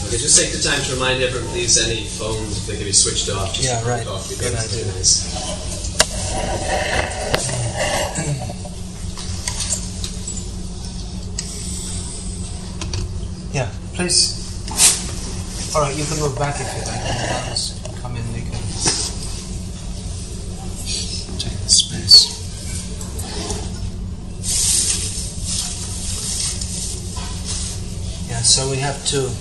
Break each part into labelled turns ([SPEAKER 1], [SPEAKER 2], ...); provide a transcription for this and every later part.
[SPEAKER 1] Okay, just take the time to remind everyone, please, any phones, if they can be switched off.
[SPEAKER 2] Yeah, right.
[SPEAKER 1] Good idea. Nice.
[SPEAKER 2] Yeah, please. All right, you can move back if you like. Others come in, they can take the space. Yeah, so we have to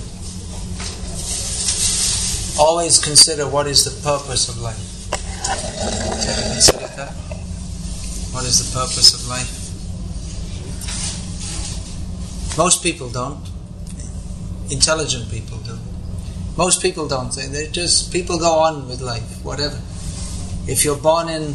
[SPEAKER 2] always consider what is the purpose of life. Have you considered that? What is the purpose of life? Most people don't. Intelligent people do. Most people don't. They just, people go on with life, whatever. If you're born in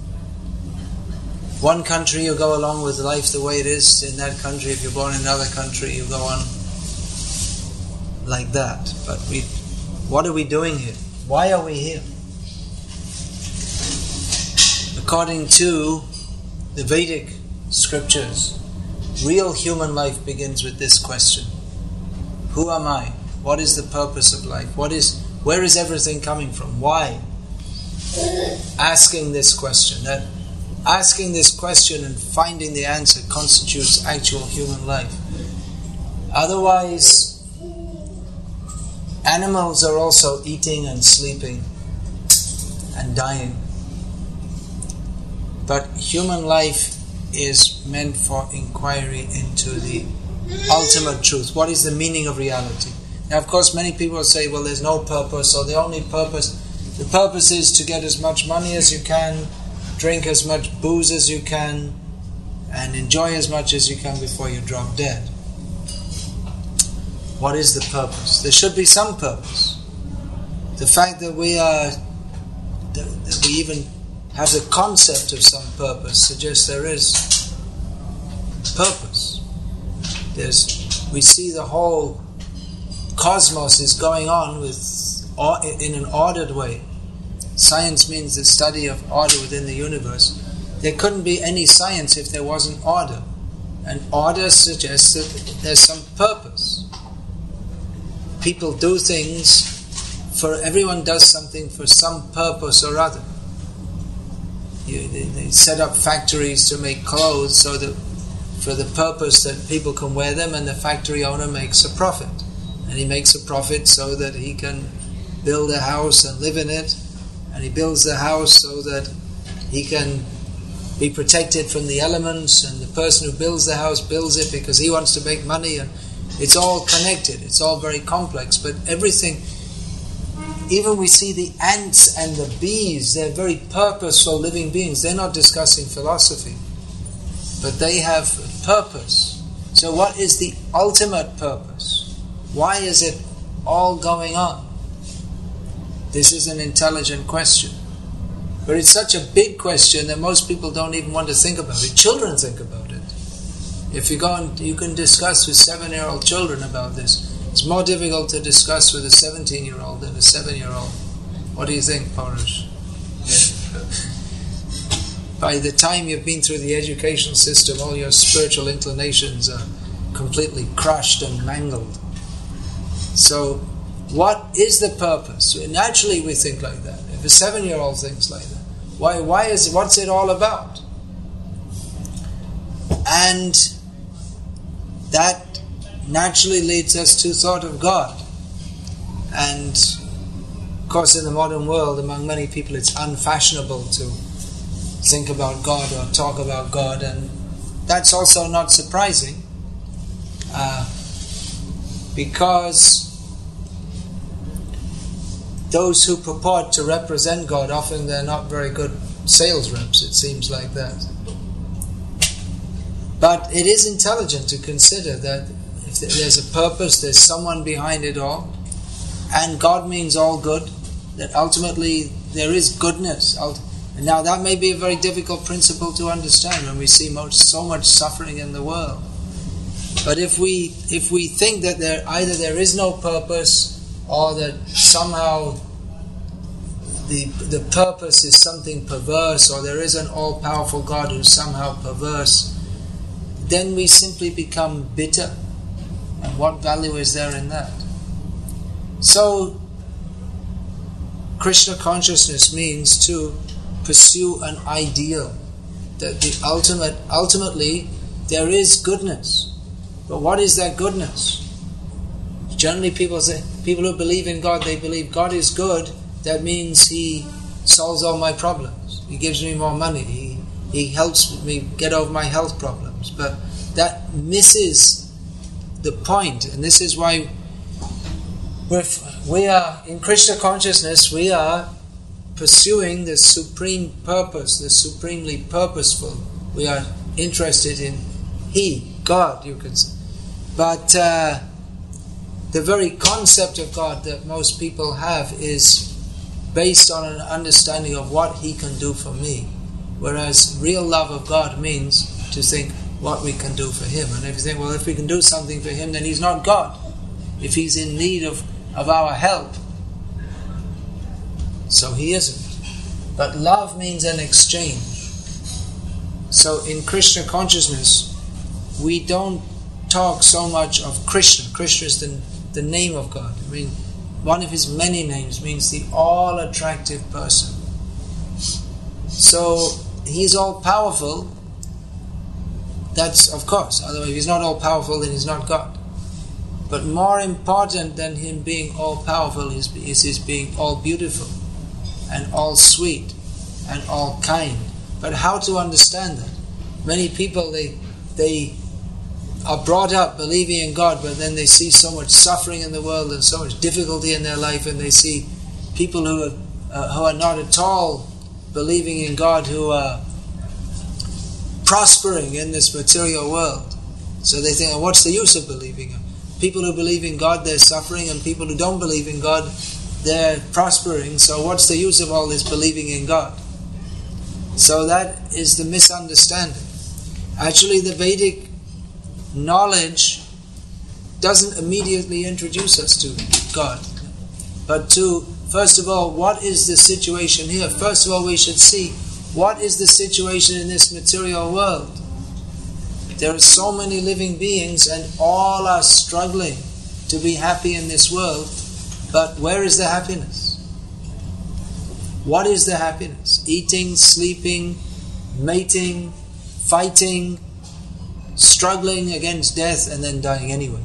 [SPEAKER 2] one country, you go along with life the way it is in that country. If you're born in another country, you go on like that. But what are we doing here? Why are we here? According to the Vedic scriptures, real human life begins with this question. Who am I? What is the purpose of life? Where is everything coming from? Why? Asking this question. Asking this question and finding the answer constitutes actual human life. Otherwise, animals are also eating and sleeping and dying. But human life is meant for inquiry into the ultimate truth. What is the meaning of reality? Now, of course, many people say, well, there's no purpose, or the purpose is to get as much money as you can, drink as much booze as you can, and enjoy as much as you can before you drop dead. What is the purpose? There should be some purpose. The fact that we even have the concept of some purpose suggests there is purpose. We see the whole cosmos is going on in an ordered way. Science means the study of order within the universe. There couldn't be any science if there wasn't order. And order suggests that there's some purpose. People do things everyone does something for some purpose or other. They set up factories to make clothes so that for the purpose that people can wear them, and the factory owner makes a profit. And he makes a profit so that he can build a house and live in it, and he builds the house so that he can be protected from the elements, and the person who builds the house builds it because he wants to make money, and it's all connected, it's all very complex. But everything, even we see the ants and the bees, they're very purposeful living beings. They're not discussing philosophy, but they have purpose. So what is the ultimate purpose? Why is it all going on? This is an intelligent question. But it's such a big question that most people don't even want to think about it. Children think about it. If you go and you can discuss with 7-year-old children about this. It's more difficult to discuss with a 17-year-old than a 7-year-old. What do you think, Parush? Yeah. By the time you've been through the education system, all your spiritual inclinations are completely crushed and mangled. So, what is the purpose? Naturally we think like that. If a 7-year-old thinks like that, what's it all about? And that naturally leads us to thought of God. And of course in the modern world, among many people, it's unfashionable to think about God or talk about God, and that's also not surprising because those who purport to represent God, often they're not very good sales reps, it seems like that. But it is intelligent to consider that if there's a purpose, there's someone behind it all, and God means all good, that ultimately there is goodness. And now that may be a very difficult principle to understand when we see so much suffering in the world. But if we think that either there is no purpose, or that somehow the purpose is something perverse, or there is an all-powerful God who's somehow perverse, then we simply become bitter. And what value is there in that? So, Krishna consciousness means to pursue an ideal. That ultimately, there is goodness. But what is that goodness? Generally people who believe in God, they believe God is good. That means He solves all my problems. He gives me more money. He helps me get over my health problems. But that misses the point. And this is why we are, in Krishna consciousness, we are pursuing the supreme purpose, the supremely purposeful. We are interested in He, God, you could say. But the very concept of God that most people have is based on an understanding of what He can do for me. Whereas real love of God means to think what we can do for Him. And if you think, well, if we can do something for Him, then He's not God. If He's in need of our help, so He isn't. But love means an exchange. So in Krishna consciousness, we don't talk so much of Krishna. Krishna is the name of God. I mean, one of His many names means the all-attractive person. So He's all-powerful. That's, of course, otherwise if He's not all-powerful, then He's not God. But more important than Him being all-powerful is His being all-beautiful and all-sweet and all-kind. But how to understand that? Many people, they are brought up believing in God, but then they see so much suffering in the world and so much difficulty in their life, and they see people who are not at all believing in God, who are prospering in this material world. So they think, what's the use of believing Him? People who believe in God, they're suffering, and people who don't believe in God, they're prospering. So what's the use of all this believing in God? So that is the misunderstanding. Actually, the Vedic knowledge doesn't immediately introduce us to God, but to, first of all, what is the situation here? First of all, we should see what is the situation in this material world. There are so many living beings and all are struggling to be happy in this world, but where is the happiness? What is the happiness? Eating, sleeping, mating, fighting, struggling against death and then dying anyway.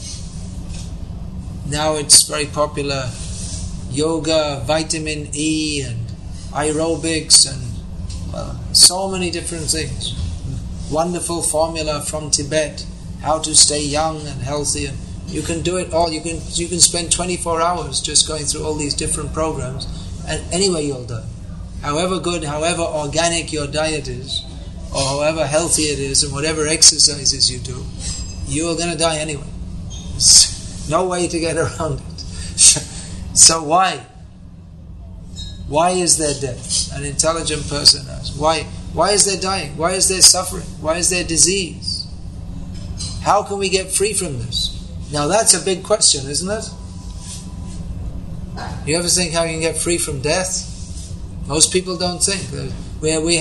[SPEAKER 2] Now it's very popular, yoga, vitamin E and aerobics and so many different things. Wonderful formula from Tibet, how to stay young and healthy, and you can do it all. You can spend 24 hours just going through all these different programs, and anyway you'll die. However good, however organic your diet is, or however healthy it is, and whatever exercises you do, you are going to die anyway. There's no way to get around it. So why? Why is there death? An intelligent person asks. Why is there dying? Why is there suffering? Why is there disease? How can we get free from this? Now that's a big question, isn't it? You ever think how you can get free from death? Most people don't think. We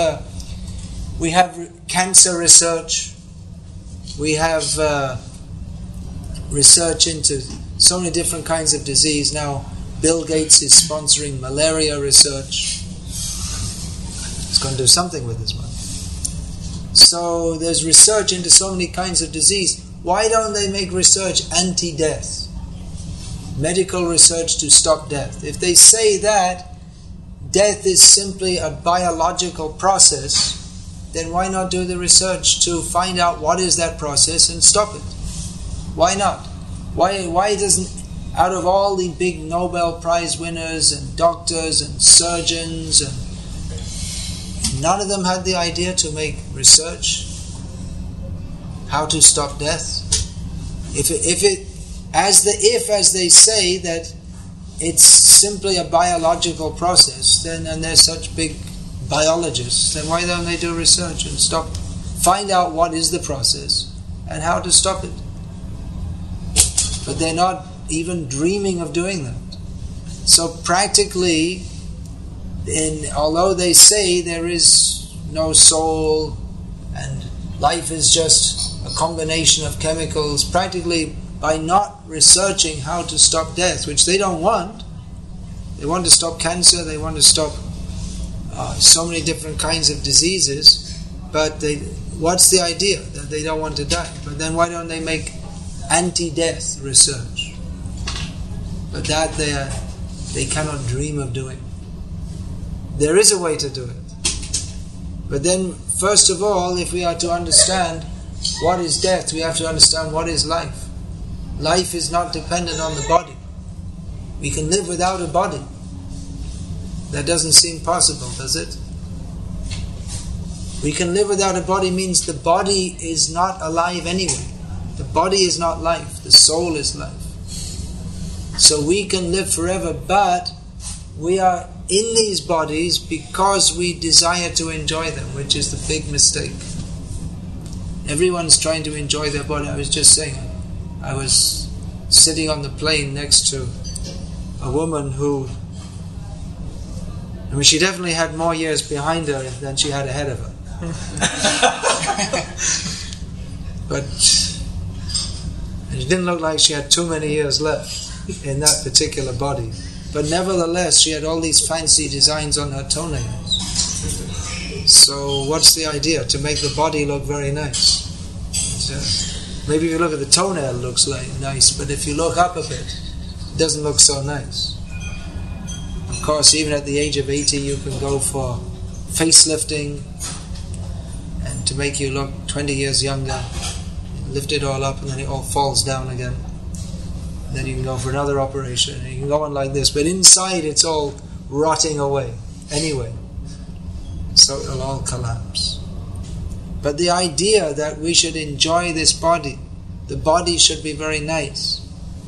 [SPEAKER 2] have cancer research. We have research into so many different kinds of disease. Now Bill Gates is sponsoring malaria research. He's going to do something with his money. So there's research into so many kinds of disease. Why don't they make research anti-death? Medical research to stop death. If they say that death is simply a biological process, then why not do the research to find out what is that process and stop it? Why not? Why doesn't, out of all the big Nobel Prize winners and doctors and surgeons, and none of them had the idea to make research how to stop death? As they say that it's simply a biological process, then, and they're such big biologists, then why don't they do research and find out what is the process and how to stop it? But they're not even dreaming of doing that. So practically, although they say there is no soul and life is just a combination of chemicals, practically by not researching how to stop death, which they don't want. They want to stop cancer, they want to stop so many different kinds of diseases, but what's the idea? That they don't want to die. But then why don't they make anti-death research? But that they cannot dream of doing. There is a way to do it. But then, first of all, if we are to understand what is death, we have to understand what is life. Life is not dependent on the body. We can live without a body. That doesn't seem possible, does it? We can live without a body means the body is not alive anyway. The body is not life. The soul is life. So we can live forever, but we are in these bodies because we desire to enjoy them, which is the big mistake. Everyone's trying to enjoy their body. I was just saying, I was sitting on the plane next to a woman who, she definitely had more years behind her than she had ahead of her. But it didn't look like she had too many years left in that particular body. But nevertheless, she had all these fancy designs on her toenails. So what's the idea? To make the body look very nice. Maybe if you look at the toenail, it looks like nice, but if you look up a bit, it doesn't look so nice. Of course, even at the age of 80, you can go for facelifting, and to make you look 20 years younger, lift it all up and then it all falls down again. And then you can go for another operation, and you can go on like this, but inside it's all rotting away anyway. So it'll all collapse. But the idea that we should enjoy this body, the body should be very nice.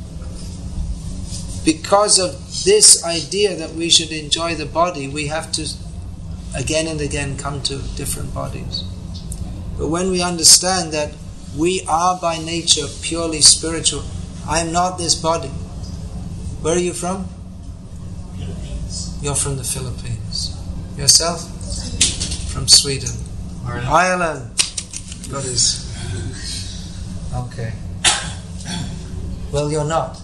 [SPEAKER 2] Because of this idea that we should enjoy the body, we have to again and again come to different bodies. But when we understand that we are by nature purely spiritual, I am not this body. Where are you from?
[SPEAKER 3] Philippines.
[SPEAKER 2] You're from the Philippines. Yourself? From Sweden. Ireland. God is. Okay. Well, you're not.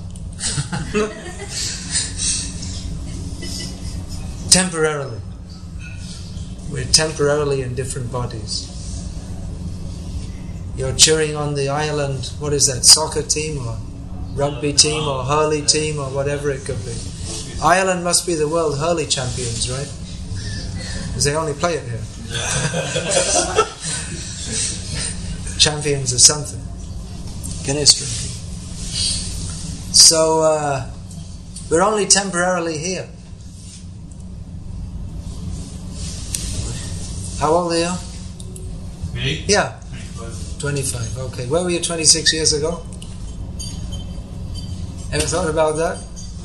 [SPEAKER 2] Temporarily. We're temporarily in different bodies. You're cheering on the Ireland, what is that, soccer team or rugby team or hurley team or whatever it could be. Ireland must be the world hurley champions, right? Because they only play it here. Champions of something. Guinness drinking. So, we're only temporarily here. How old are you?
[SPEAKER 3] Me?
[SPEAKER 2] Yeah.
[SPEAKER 3] 25.
[SPEAKER 2] 25, okay. Where were you 26 years ago? Ever thought about that?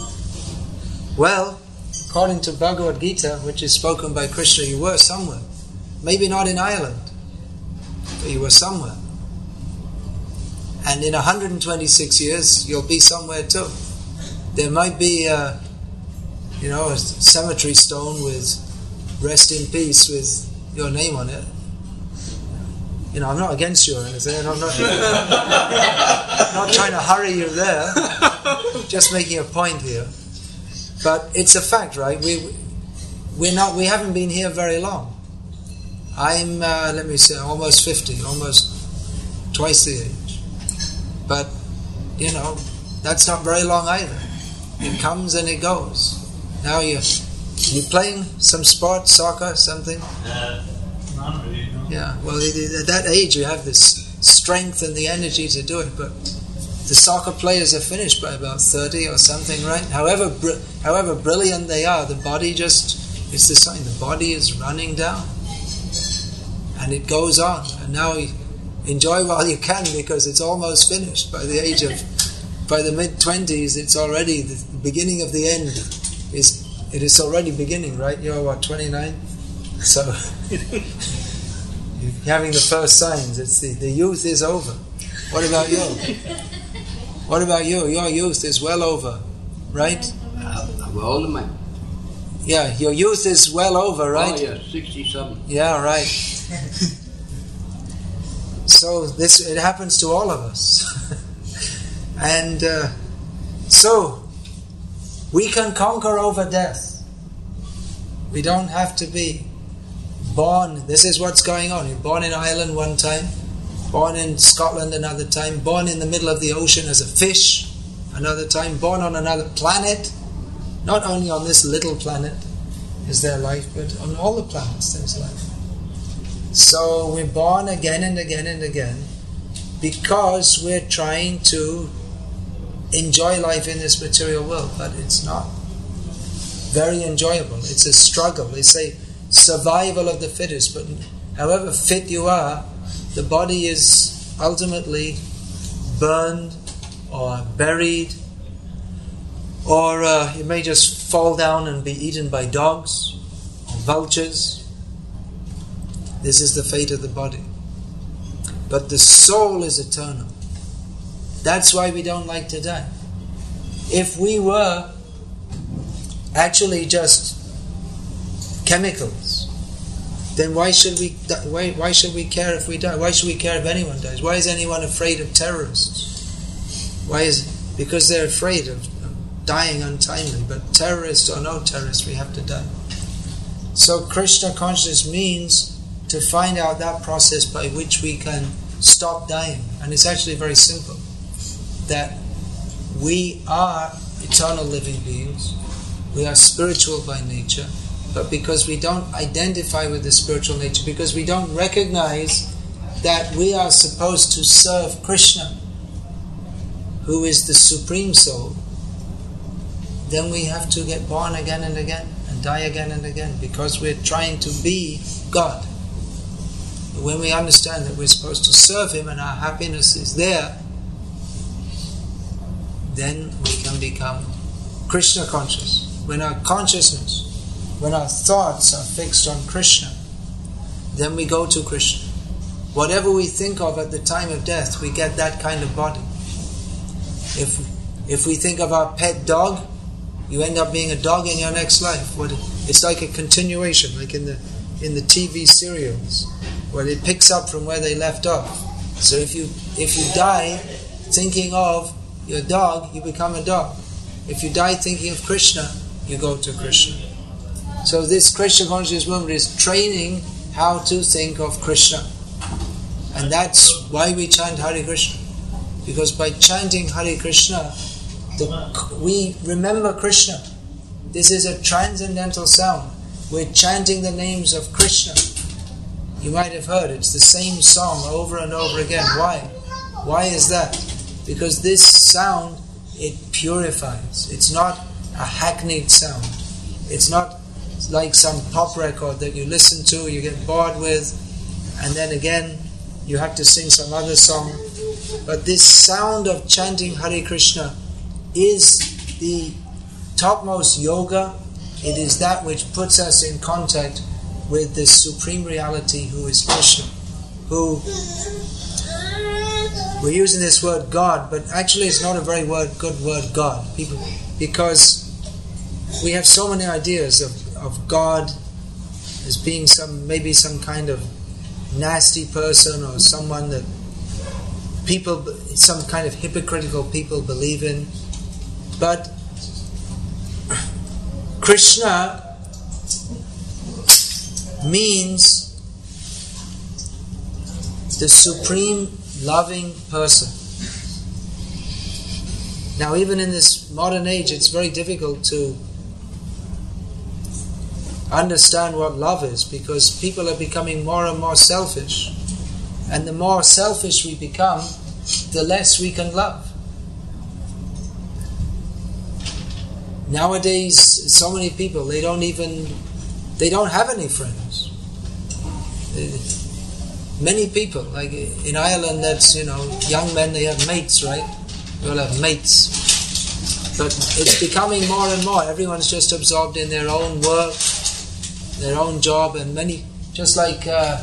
[SPEAKER 2] Well, according to Bhagavad Gita, which is spoken by Krishna, you were somewhere. Maybe not in Ireland, but you were somewhere. And in 126 years, you'll be somewhere too. There might be, a cemetery stone with "Rest in Peace" with your name on it. I'm not against you or anything. I'm not trying to hurry you there. Just making a point here. But it's a fact, right? We haven't been here very long. I'm, almost 50, almost twice the age. But, that's not very long either. It comes and it goes. Now you playing some sport, soccer, something?
[SPEAKER 3] Not really, no.
[SPEAKER 2] Yeah, well, at that age you have this strength and the energy to do it, but the soccer players are finished by about 30 or something, right? However brilliant they are, the body it's the sign, the body is running down. And it goes on. And now enjoy while you can, because it's almost finished. By the mid-20s, it's already, the beginning of the end it is already beginning, right? You're what, 29? So, you're having the first signs. It's the youth is over. What about you? What about you? Your youth is well over, right?
[SPEAKER 4] How old am I?
[SPEAKER 2] Yeah, your youth is well over, right?
[SPEAKER 4] Oh, yeah, 67.
[SPEAKER 2] Yeah, right. So it happens to all of us. And so, we can conquer over death. We don't have to be born. This is what's going on. You're born in Ireland one time, born in Scotland another time, born in the middle of the ocean as a fish another time, born on another planet. Not only on this little planet is there life, but on all the planets there's life. So we're born again and again and again because we're trying to enjoy life in this material world, but it's not very enjoyable. It's a struggle. It's a survival of the fittest, but however fit you are, the body is ultimately burned or buried, or it may just fall down and be eaten by dogs or vultures. This is the fate of the body. But the soul is eternal. That's why we don't like to die. If we were actually just chemicals, then why should we care if we die? Why should we care if anyone dies? Why is anyone afraid of terrorists? Why is it? Because they're afraid of dying untimely. But terrorists or no terrorists, we have to die. So Krishna consciousness means to find out that process by which we can stop dying. And it's actually very simple. That we are eternal living beings. We are spiritual by nature. But because we don't identify with the spiritual nature, because we don't recognize that we are supposed to serve Krishna, who is the Supreme Soul, then we have to get born again and again and die again and again because we're trying to be God. But when we understand that we're supposed to serve Him and our happiness is there, then we can become Krishna conscious. When our consciousness, when our thoughts are fixed on Krishna, then we go to Krishna. Whatever we think of at the time of death, we get that kind of body. If we think of our pet dog, you end up being a dog in your next life. It's like a continuation, like in the TV serials, where it picks up from where they left off. So if you die thinking of your dog, you become a dog. If you die thinking of Krishna, you go to Krishna. So this Krishna consciousness movement is training how to think of Krishna. And that's why we chant Hare Krishna. Because by chanting Hare Krishna, we remember Krishna. This is a transcendental sound. We're chanting the names of Krishna. You might have heard it's the same song over and over again. Why? Why is that? Because this sound, it purifies. It's not a hackneyed sound. It's not like some pop record that you listen to, you get bored with, and then again you have to sing some other song. But this sound of chanting Hare Krishna is the topmost yoga. It is that which puts us in contact with the Supreme Reality who is Krishna. Who, we're using this word God, but actually it's not a very good word, God. Because we have so many ideas of God as being maybe some kind of nasty person or someone that some kind of hypocritical people believe in. But Krishna means the supreme loving person. Now, even in this modern age, it's very difficult to understand what love is, because people are becoming more and more selfish. And the more selfish we become, the less we can love. Nowadays, so many people, they don't have any friends. Many people, like in Ireland, that's, young men, they have mates, right? They all have mates. But it's becoming more and more. Everyone's just absorbed in their own work, their own job, and many, just like, I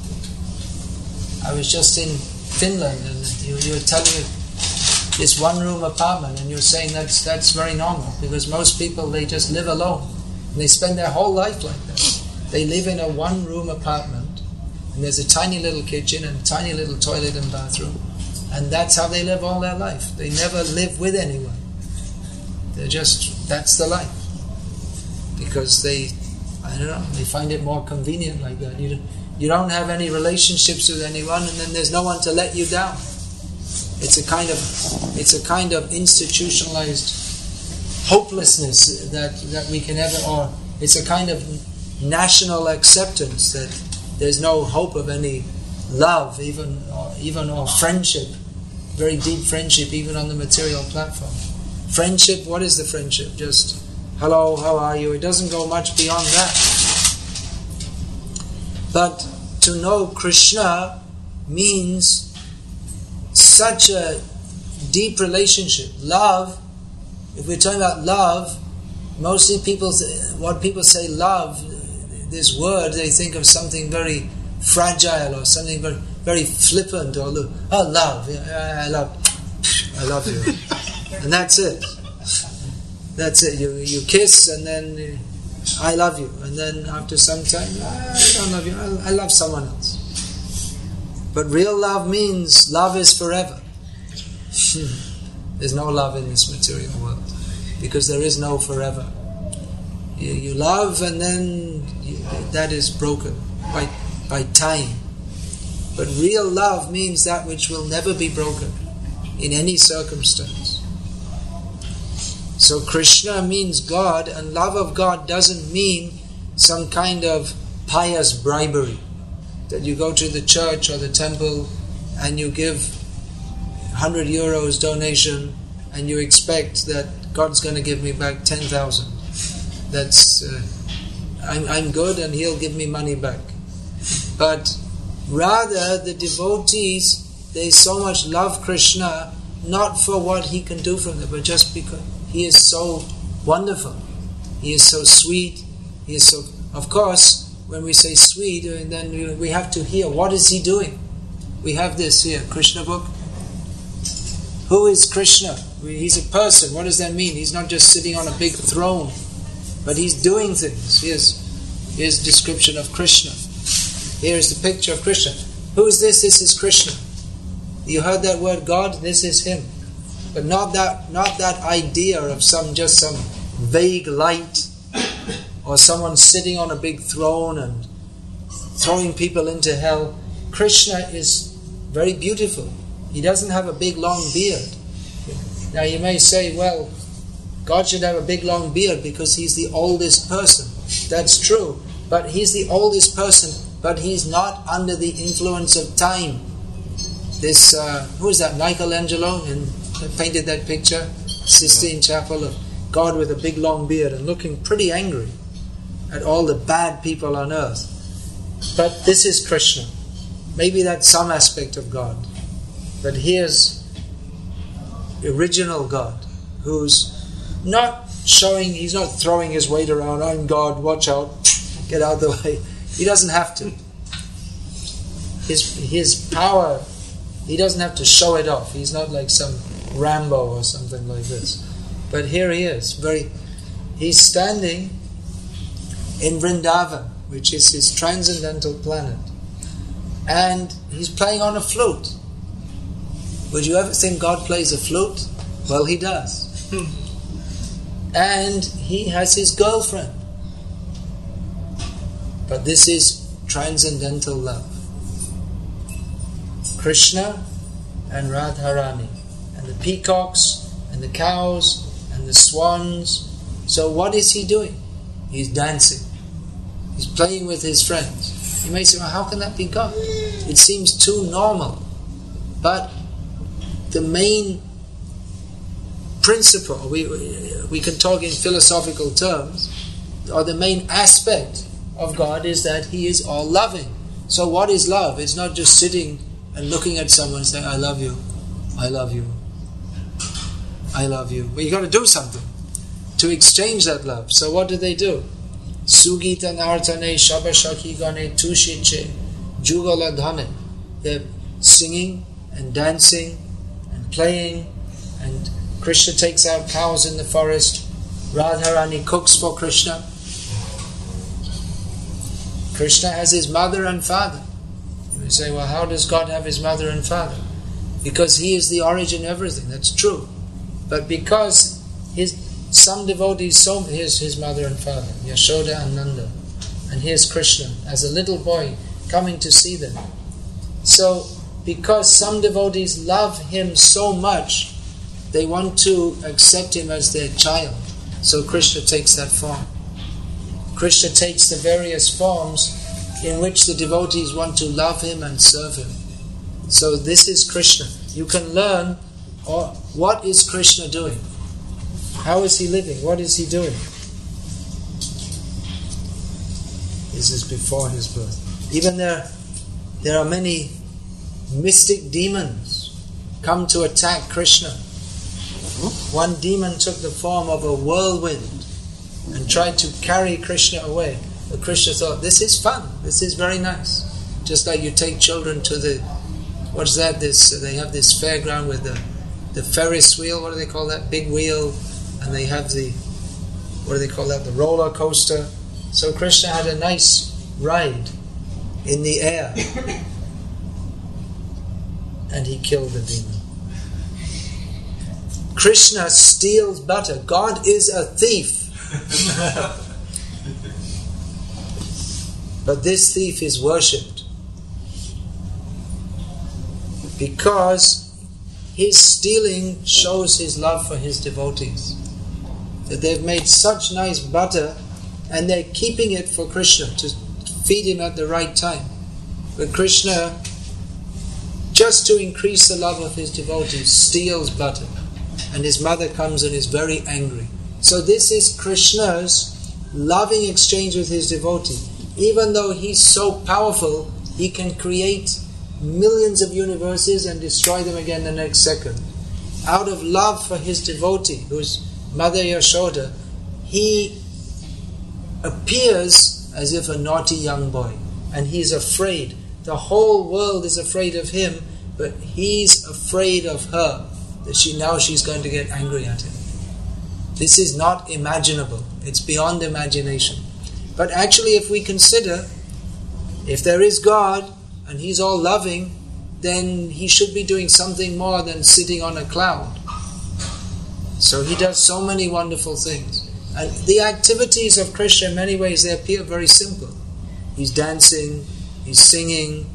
[SPEAKER 2] was just in Finland, and you were telling me this one-room apartment, and you're saying that's very normal, because most people, they just live alone, and they spend their whole life like that. They live in a one-room apartment, and there's a tiny little kitchen and a tiny little toilet and bathroom, And that's how they live all their life. They never live with anyone. That's the life. Because they find it more convenient like that. You don't have any relationships with anyone, and then there's no one to let you down. It's a kind of institutionalized hopelessness that we can ever, or it's a kind of national acceptance that there's no hope of any love, even or friendship, very deep friendship, even on the material platform. Friendship, what is the friendship? Just hello, how are you? It doesn't go much beyond that. But to know Krishna means such a deep relationship. Love, if we're talking about love, mostly what people say love, this word, they think of something very fragile or something very, very flippant, or love, I love you. And that's it. That's it. You kiss and then I love you. And then after some time, I don't love you. I love someone else. But real love means love is forever. There's no love in this material world because there is no forever. You love and then that is broken by time. But real love means that which will never be broken in any circumstance. So Krishna means God, and love of God doesn't mean some kind of pious bribery, that you go to the church or the temple and you give 100 euros donation and you expect that God's going to give me back 10,000. That's I'm good and He'll give me money back. But rather the devotees, they so much love Krishna not for what He can do for them, but just because He is so wonderful. He is so sweet. He is so... Of course, when we say sweet, then we have to hear, what is He doing? We have this here, Krishna book. Who is Krishna? He's a person. What does that mean? He's not just sitting on a big throne, but He's doing things. Here's description of Krishna. Here is the picture of Krishna. Who is this? This is Krishna. You heard that word God? This is Him. But not that idea of some vague light or someone sitting on a big throne and throwing people into hell. Krishna is very beautiful. He doesn't have a big long beard. Now you may say, well, God should have a big long beard because He's the oldest person. That's true. But He's the oldest person, but He's not under the influence of time. This, who is that? Michelangelo painted that picture, Sistine Chapel, of God with a big long beard and looking pretty angry at all the bad people on earth. But this is Krishna. Maybe that's some aspect of God. But here's original God, who's not showing, He's not throwing His weight around, I'm God, watch out, get out of the way. He doesn't have to. His power, He doesn't have to show it off. He's not like some Rambo or something like this. But here He is. He's standing in Vrindavan, which is His transcendental planet. And He's playing on a flute. Would you ever think God plays a flute? Well, He does. And He has His girlfriend. But this is transcendental love. Krishna and Radharani. And the peacocks, and the cows, and the swans. So what is He doing? He's dancing. He's playing with His friends. You may say, well, how can that be God? It seems too normal. But the main principle, we can talk in philosophical terms, or the main aspect of God is that He is all-loving. So what is love? It's not just sitting and looking at someone and saying, I love you, I love you, I love you. Well, you've got to do something to exchange that love. So what do? Sugita nartane shabashaki gane tushiche jugaladhane. They're singing and dancing and playing, and Krishna takes out cows in the forest. Radharani cooks for Krishna. Krishna has His mother and father. You say, well, how does God have His mother and father? because he is the origin of everything. That's true. But because some devotees, here's his mother and father, Yashoda and Nanda, and here's Krishna as a little boy coming to see them. So, because some devotees love him so much, they want to accept him as their child. So Krishna takes that form. Krishna takes the various forms in which the devotees want to love him and serve him. So this is Krishna. You can learn what is Krishna doing. How is he living? What is he doing? This is before his birth. Even there are many mystic demons come to attack Krishna. One demon took the form of a whirlwind and tried to carry Krishna away. But Krishna thought, this is fun, this is very nice. Just like you take children to they have this fairground with the Ferris wheel, what do they call that? Big wheel, and they have the roller coaster. So Krishna had a nice ride in the air. And he killed the demon. Krishna steals butter. God is a thief. But this thief is worshipped because his stealing shows his love for his devotees. That they've made such nice butter and they're keeping it for Krishna to feed him at the right time. But Krishna, just to increase the love of his devotees, steals butter. And his mother comes and is very angry. So this is Krishna's loving exchange with his devotee. Even though he's so powerful, he can create millions of universes and destroy them again the next second. Out of love for his devotee, who's Mother Yashoda, he appears as if a naughty young boy. And he's afraid. The whole world is afraid of him, but he's afraid of her. That she's going to get angry at him. This is not imaginable. It's beyond imagination. But actually, if we consider, if there is God and he's all loving, then he should be doing something more than sitting on a cloud. So he does so many wonderful things. And the activities of Krishna, in many ways, they appear very simple. He's dancing, he's singing,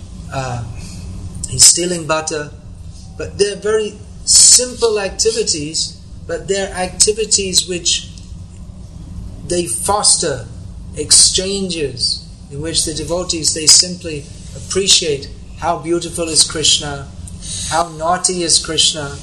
[SPEAKER 2] he's stealing butter, but they're very simple activities, but they're activities which they foster exchanges in which the devotees, they simply appreciate how beautiful is Krishna, how naughty is Krishna,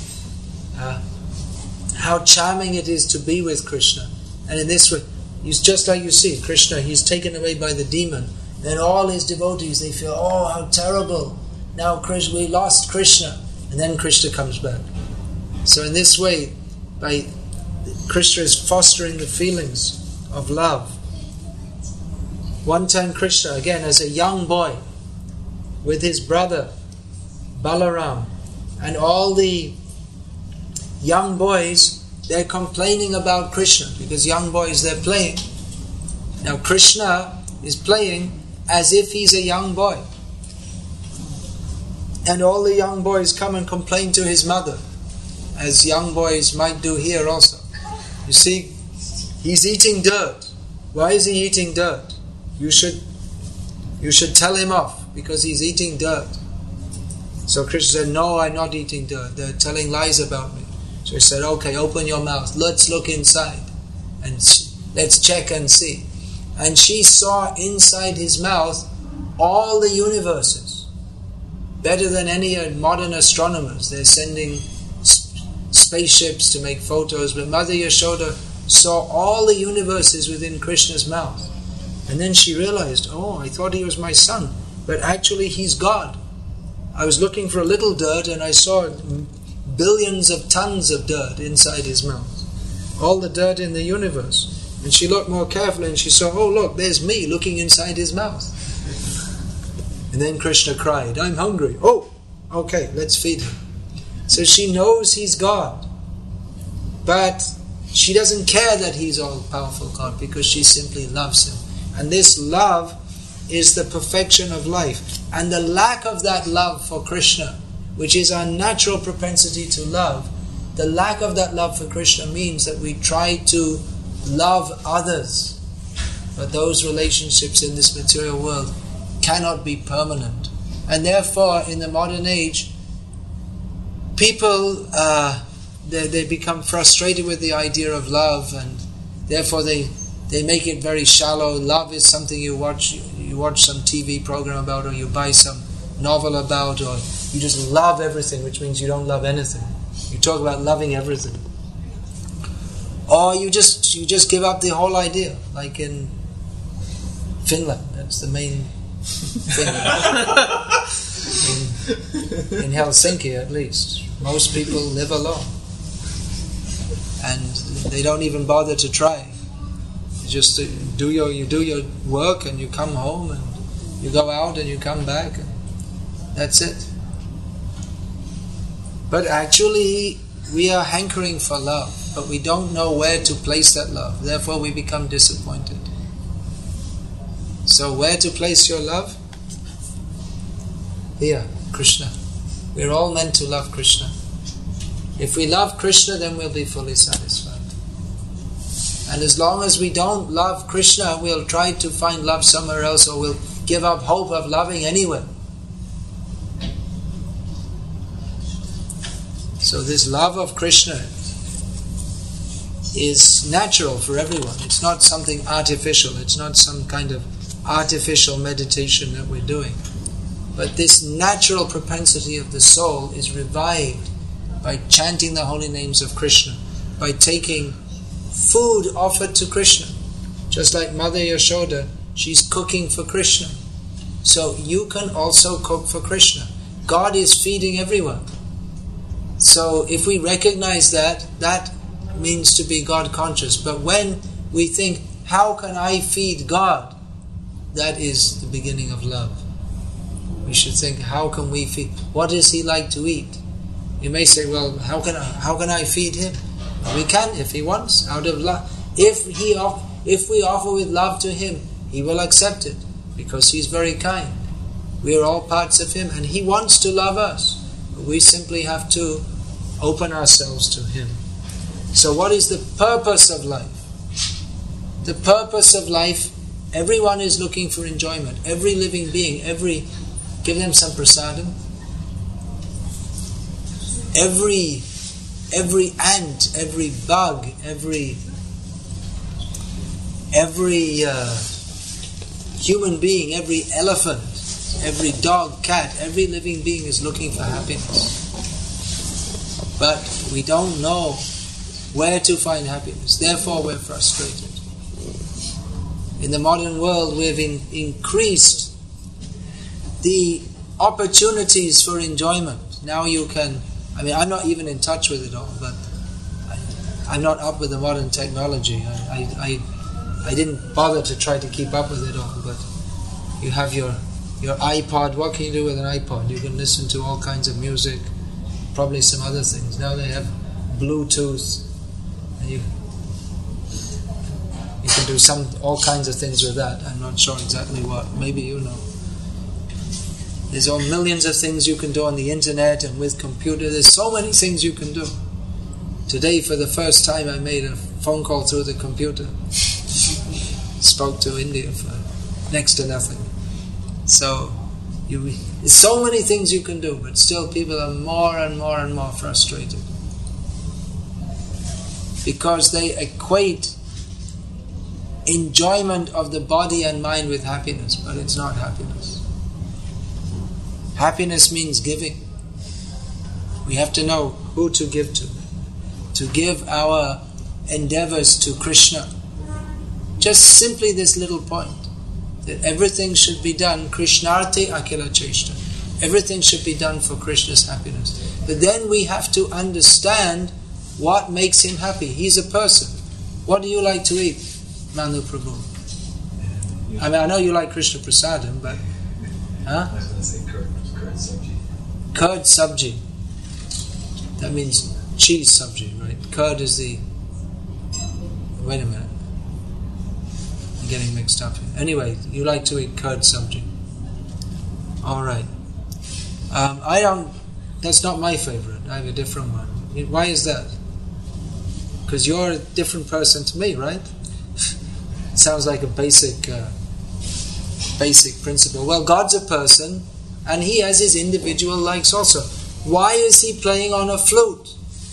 [SPEAKER 2] how charming it is to be with Krishna. And in this way, he's just like you see, Krishna, he's taken away by the demon. Then all his devotees, they feel, oh, how terrible. Now we lost Krishna. And then Krishna comes back. So in this way, Krishna is fostering the feelings of love. One time Krishna, again as a young boy, with his brother Balaram, and all the young boys, they're complaining about Krishna, because young boys, they're playing. Now Krishna is playing as if he's a young boy. And all the young boys come and complain to his mother, as young boys might do here also. You see, he's eating dirt. Why is he eating dirt? You should tell him off, because he's eating dirt. So Krishna said, no, I'm not eating dirt. They're telling lies about me. So he said, okay, open your mouth. Let's look inside. And let's check and see. And she saw inside his mouth all the universes. Better than any modern astronomers. They're sending spaceships to make photos. But Mother Yashoda saw all the universes within Krishna's mouth. And then she realized, oh, I thought he was my son. But actually he's God. I was looking for a little dirt and I saw billions of tons of dirt inside his mouth. All the dirt in the universe. And she looked more carefully and she saw, oh look, there's me looking inside his mouth. And then Krishna cried, I'm hungry. Oh, okay, let's feed him. So she knows he's God. But she doesn't care that he's all-powerful God, because she simply loves him. And this love is the perfection of life. And the lack of that love for Krishna which is our natural propensity to love, the lack of that love for Krishna means that we try to love others. But those relationships in this material world cannot be permanent. And therefore, in the modern age, people they become frustrated with the idea of love, and therefore they make it very shallow. Love is something you watch some TV program about, or you buy some novel about, or you just love everything, which means you don't love anything. You talk about loving everything. Or you just give up the whole idea, like in Finland. That's the main thing. In Helsinki, at least, most people live alone, and they don't even bother to try. You just do your work, and you come home, and you go out, and you come back, and that's it. But actually, we are hankering for love, but we don't know where to place that love. Therefore, we become disappointed. So, where to place your love? Here, Krishna. We're all meant to love Krishna. If we love Krishna, then we'll be fully satisfied. And as long as we don't love Krishna, we'll try to find love somewhere else, or we'll give up hope of loving anywhere. So this love of Krishna is natural for everyone. It's not something artificial. It's not some kind of artificial meditation that we're doing. But this natural propensity of the soul is revived by chanting the holy names of Krishna, by taking food offered to Krishna. Just like Mother Yashoda, she's cooking for Krishna. So you can also cook for Krishna. God is feeding everyone. So if we recognize that, that means to be God conscious. But when we think, how can I feed God? That is the beginning of love. We should think, how can we feed? What does He like to eat? You may say, well, how can I feed Him? We can if He wants, out of love. If we offer with love to Him, He will accept it, because He's very kind. We are all parts of Him, and He wants to love us. We simply have to open ourselves to Him. So what is the purpose of life? The purpose of life, everyone is looking for enjoyment. Every living being, give them some prasadam. Every ant, every bug, every human being, every elephant, every dog, cat, every living being is looking for happiness. But we don't know where to find happiness. Therefore, we're frustrated. In the modern world, we've increased the opportunities for enjoyment. Now you can, I'm not even in touch with it all, but I'm not up with the modern technology. I didn't bother to try to keep up with it all, but you have your iPod. What can you do with an iPod? You can listen to all kinds of music, probably some other things. Now they have Bluetooth, and you can do all kinds of things with that. I'm not sure exactly what. Maybe you know. There's all millions of things you can do on the internet and with computer. There's so many things you can do. Today, for the first time, I made a phone call through the computer. Spoke to India for next to nothing. So, there's so many things you can do, but still people are more and more and more frustrated. Because they equate enjoyment of the body and mind with happiness, but it's not happiness. Happiness means giving. We have to know who to give to. To give our endeavors to Krishna. Just simply this little point, that everything should be done, Krishnarte Akila Cheshta. Everything should be done for Krishna's happiness. But then we have to understand what makes him happy. He's a person. What do you like to eat, Manu Prabhu? I know you like Krishna Prasadam, but... Huh?
[SPEAKER 1] I was going to say curd sabji.
[SPEAKER 2] Curd sabji. That means cheese sabji, right? Curd is the... Wait a minute. I'm getting mixed up here. Anyway, you like to eat curd sabji. Alright. I don't That's not my favorite. I have a different one. Why is that? Because you're a different person to me, right? Sounds like a basic principle. Well, God's a person, and He has His individual likes also. Why is He playing on a flute?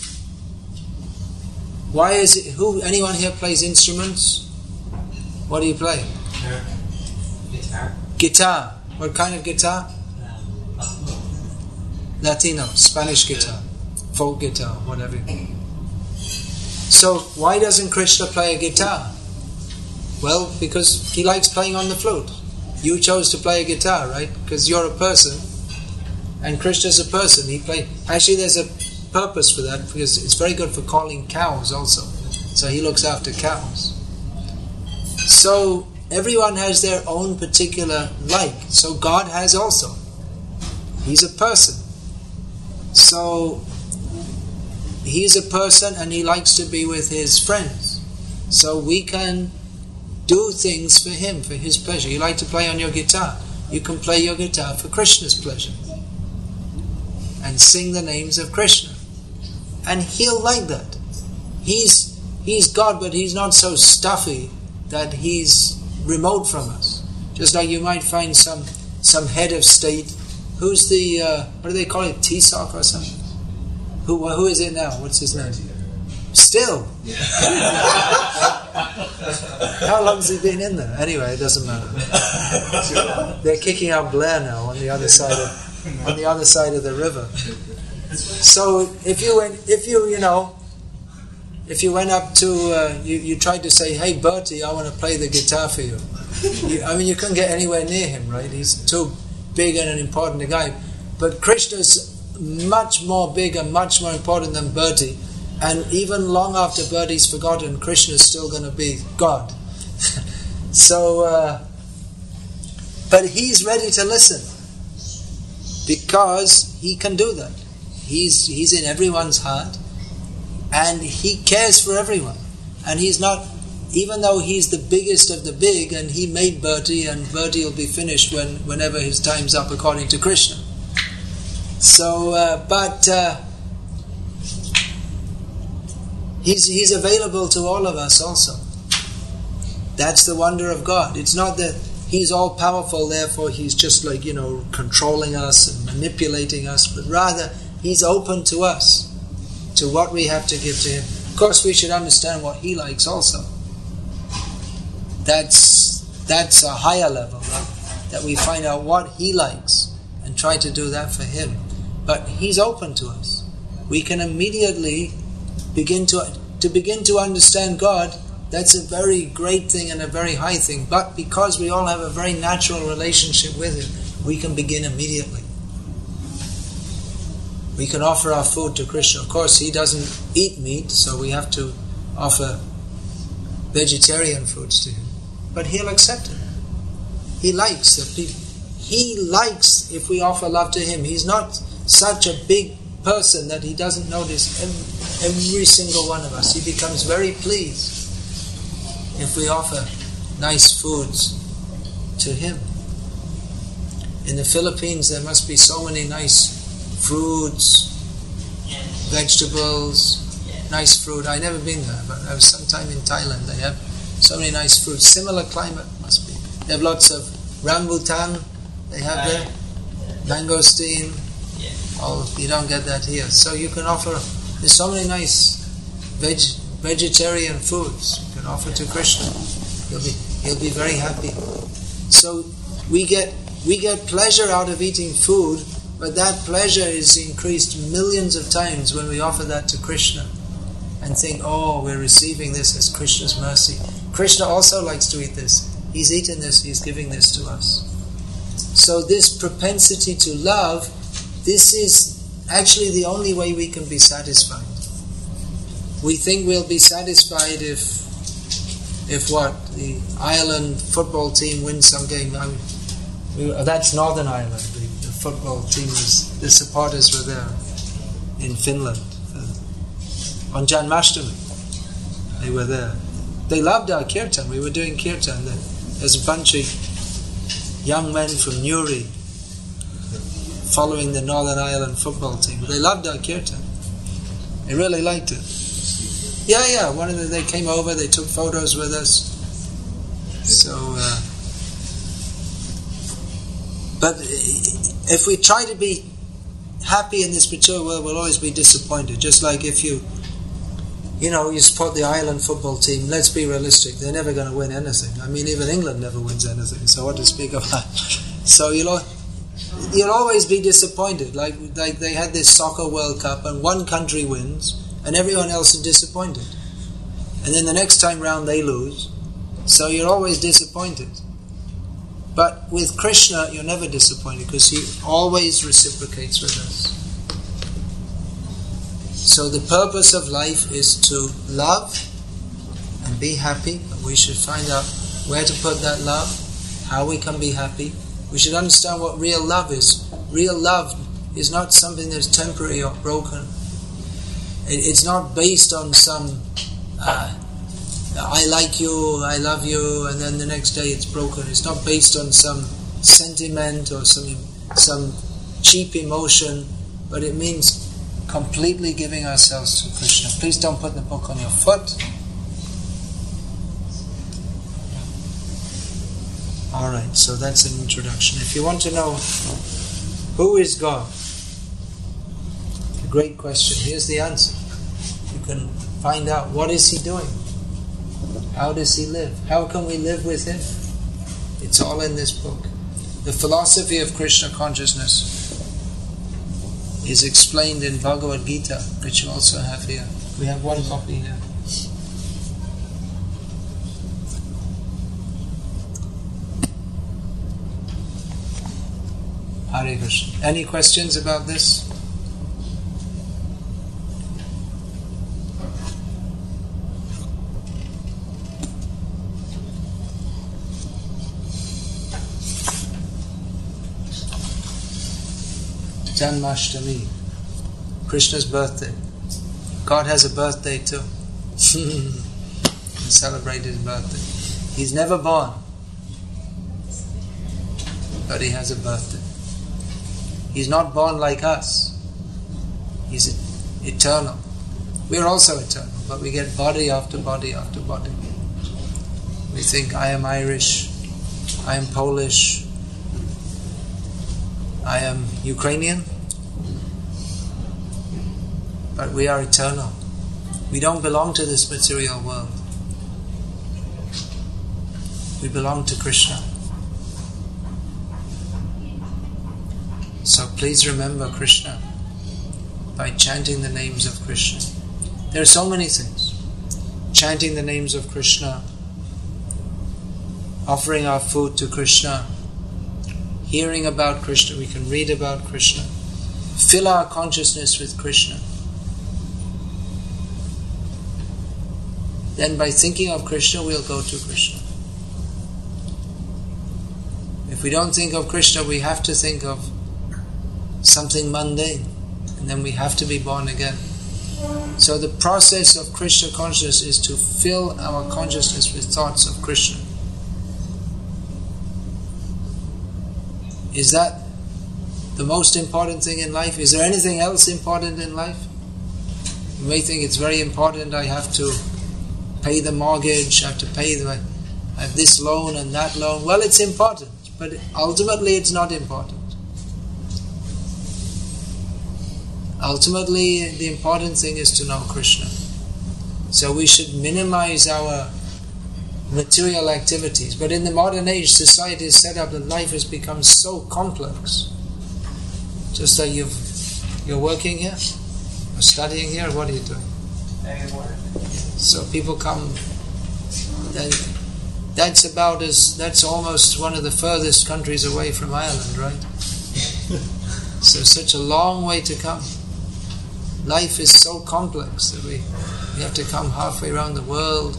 [SPEAKER 2] Why is it? Anyone here plays instruments? What do you play?
[SPEAKER 3] Guitar.
[SPEAKER 2] Guitar. What kind of guitar? Latino, Spanish guitar, folk guitar, whatever. So why doesn't Krishna play a guitar? Well, because He likes playing on the flute. You chose to play a guitar, right? Because you're a person, and Krishna's a person. Actually, there's a purpose for that, because it's very good for calling cows also. So He looks after cows. So everyone has their own particular like. So God has also. He's a person. So He's a person, and He likes to be with His friends. So we can do things for Him, for His pleasure. You like to play on your guitar. You can play your guitar for Krishna's pleasure. And sing the names of Krishna. And He'll like that. He's God, but He's not so stuffy that He's remote from us. Just like you might find some head of state. Who's the, what do they call it, Tisoc or something? Who is it now? What's his name? Still? Yeah. How long has he been in there? Anyway, it doesn't matter. They're kicking out Blair now on the other side of the river. So if you went up to, you tried to say, hey Bertie, I want to play the guitar for you. You couldn't get anywhere near him, right? He's too big and an important a guy. But Krishna's much more big and much more important than Bertie. And even long after Bertie's forgotten, Krishna's still going to be God. But He's ready to listen. Because He can do that. He's in everyone's heart. And He cares for everyone. And He's not, even though He's the biggest of the big, and He made Bertie, and Bertie will be finished whenever his time's up according to Krishna. So, He's available to all of us also. That's the wonder of God. It's not that He's all powerful, therefore He's just like, controlling us and manipulating us, but rather He's open to us, to what we have to give to Him. Of course, we should understand what He likes also. That's a higher level, that we find out what He likes and try to do that for Him. But He's open to us. We can immediately begin to understand God. That's a very great thing and a very high thing. But because we all have a very natural relationship with Him, we can begin immediately. We can offer our food to Krishna. Of course, He doesn't eat meat, so we have to offer vegetarian foods to Him. But He'll accept it. He likes that people. He likes if we offer love to Him. He's not such a big person that He doesn't notice every single one of us. He becomes very pleased if we offer nice foods to Him. In the Philippines, there must be so many nice fruits, vegetables, nice fruit. I've never been there, but I was sometime in Thailand. They have so many nice fruits. Similar climate must be. They have lots of rambutan. They have there mangosteen. Oh, you don't get that here. So you can offer. There's so many nice vegetarian foods you can offer to Krishna. He'll be very happy. So we get pleasure out of eating food, but that pleasure is increased millions of times when we offer that to Krishna and think, oh, we're receiving this as Krishna's mercy. Krishna also likes to eat this. He's eaten this, He's giving this to us. So this propensity to love, this is actually the only way we can be satisfied. We think we'll be satisfied if the Ireland football team wins some game. That's Northern Ireland. The football team the supporters were there in Finland on Janmashtami. They were there. They loved our kirtan. We were doing kirtan. There's a bunch of young men from Newry, following the Northern Ireland football team. They loved our kirtan. They really liked it. Yeah. They came over. They took photos with us. So, but if we try to be happy in this material world, we'll always be disappointed. Just like if you support the Ireland football team, let's be realistic, they're never going to win anything. I mean, even England never wins anything, so what to speak of that? So you'll always be disappointed. Like they had this soccer World Cup and one country wins and everyone else is disappointed. And then the next time round they lose, so you're always disappointed. But with Krishna, you're never disappointed because he always reciprocates with us. So the purpose of life is to love and be happy. We should find out where to put that love, how we can be happy. We should understand what real love is. Real love is not something that's temporary or broken. It's not based on some I like you, I love you, and then the next day it's broken. It's not based on some sentiment or some cheap emotion, but it means completely giving ourselves to Krishna. Please don't put the book on your foot. Alright, so that's an introduction. If you want to know who is God, a great question. Here's the answer. You can find out what is he doing. How does he live? How can we live with him? It's all in this book. The philosophy of Krishna consciousness is explained in Bhagavad Gita, which you also have here. We have one copy here. Hare Krishna. Any questions about this? Janmashtami, Krishna's birthday. God has a birthday too. We celebrate his birthday. He's never born, but he has a birthday. He's not born like us. He's eternal. We're also eternal, but we get body after body after body. We think, I am Irish, I am Polish, I am Ukrainian, but we are eternal. We don't belong to this material world. We belong to Krishna. So please remember Krishna by chanting the names of Krishna. There are so many things. Chanting the names of Krishna, offering our food to Krishna, hearing about Krishna, we can read about Krishna. Fill our consciousness with Krishna. Then by thinking of Krishna, we'll go to Krishna. If we don't think of Krishna, we have to think of something mundane, and then we have to be born again. So the process of Krishna consciousness is to fill our consciousness with thoughts of Krishna. Is that the most important thing in life? Is there anything else important in life? You may think it's very important, I have to pay the mortgage, I have this loan and that loan. Well, it's important, but ultimately it's not important. Ultimately, the important thing is to know Krishna. So we should minimize our material activities. But in the modern age, society is set up that life has become so complex. Just like you're working here, or studying here, what are you doing? So people come, that's almost one of the furthest countries away from Ireland, right? So such a long way to come. Life is so complex that we have to come halfway around the world.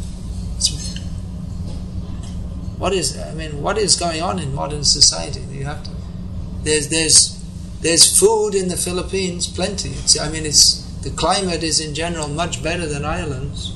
[SPEAKER 2] What is going on in modern society? You have to. There's food in the Philippines, plenty. The climate is in general much better than Ireland's.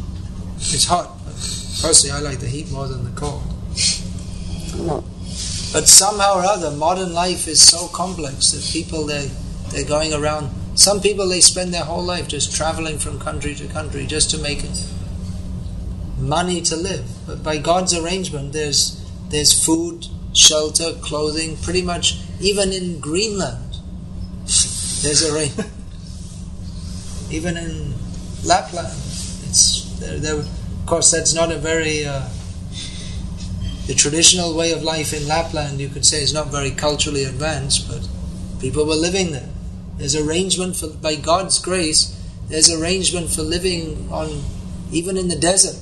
[SPEAKER 2] It's hot. Personally, I like the heat more than the cold. But somehow or other, modern life is so complex that people, they're going around. Some people, they spend their whole life just traveling from country to country just to make money to live. But by God's arrangement, there's food, shelter, clothing, pretty much even in Greenland. There's a rain. Even in Lapland, it's there. Of course, that's not a very. The traditional way of life in Lapland, you could say, is not very culturally advanced, but people were living there. There's arrangement for, by God's grace, there's arrangement for living on, even in the desert.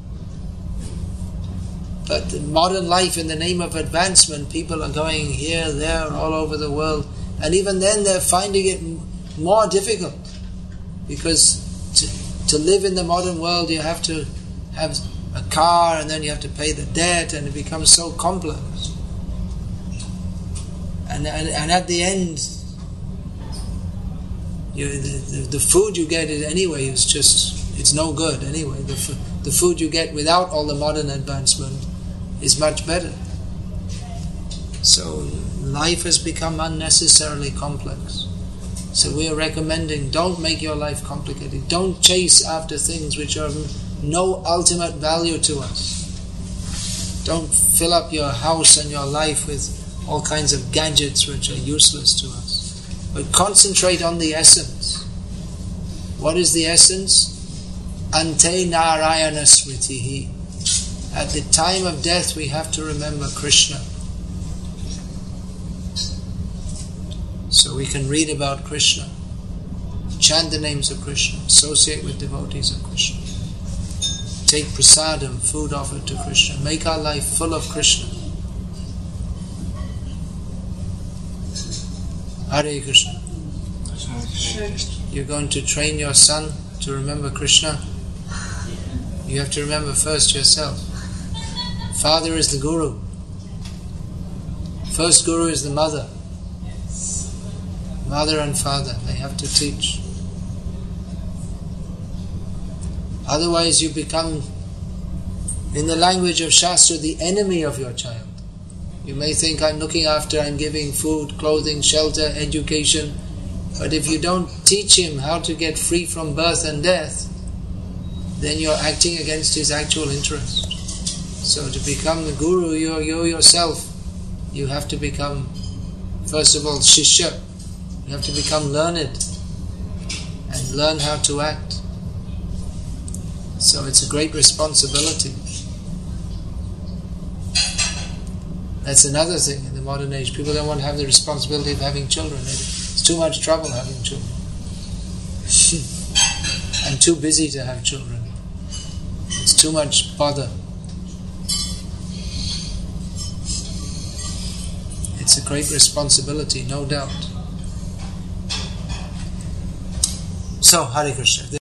[SPEAKER 2] But the modern life, in the name of advancement, people are going here, there, all over the world, and even then they're finding it more difficult, because to live in the modern world, you have to have a car, and then you have to pay the debt, and it becomes so complex. And at the end, the food you get anyway is just, it's no good anyway. The food you get without all the modern advancement is much better. So life has become unnecessarily complex. So we are recommending, don't make your life complicated. Don't chase after things which are no ultimate value to us. Don't fill up your house and your life with all kinds of gadgets which are useless to us. But concentrate on the essence. What is the essence? Ante Narayana Smritihi. At the time of death we have to remember Krishna. So we can read about Krishna, chant the names of Krishna, associate with devotees of Krishna, take prasadam, food offered to Krishna, make our life full of Krishna. Hare Krishna. You're going to train your son to remember Krishna. You have to remember first yourself. Father is the guru. First guru is the mother. Mother and father, they have to teach. Otherwise you become, in the language of Shastra, the enemy of your child. You may think, I'm looking after, I'm giving food, clothing, shelter, education, but if you don't teach him how to get free from birth and death, then you're acting against his actual interest. So to become the guru, you yourself, you have to become, first of all, shishya. You have to become learned and learn how to act. So it's a great responsibility. That's another thing in the modern age. People don't want to have the responsibility of having children. It's too much trouble having children. I'm too busy to have children. It's too much bother. It's a great responsibility, no doubt. So, Hare Krishna.